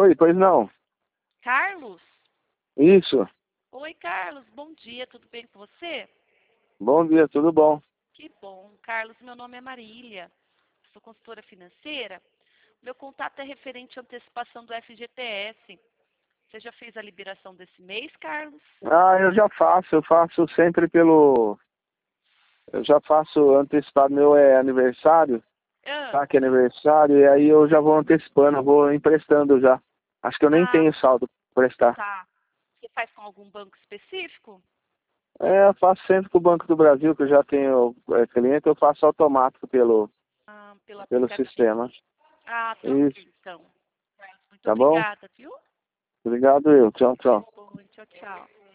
Oi, pois não. Carlos? Isso. Oi, Carlos. Bom dia. Tudo bem com você? Bom dia, tudo bom? Que bom. Carlos, meu nome é Marília. Sou consultora financeira. Meu contato é referente à antecipação do FGTS. Você já fez a liberação desse mês, Carlos? Ah, eu faço sempre pelo... Eu já faço antecipado, meu aniversário, Ah, saque aniversário, e aí eu já vou antecipando, eu vou emprestando já. Acho que eu nem ah, tenho saldo para prestar. tá. Você faz com algum banco específico? Eu faço sempre com o Banco do Brasil, que eu já tenho cliente, eu faço automático Ah, pelo pelo aplicativo. sistema. Ah, tá Isso, ok, então. Carlos, muito tá bom? obrigada, viu? Obrigado eu. Tchau, tchau. Bom, tchau, tchau.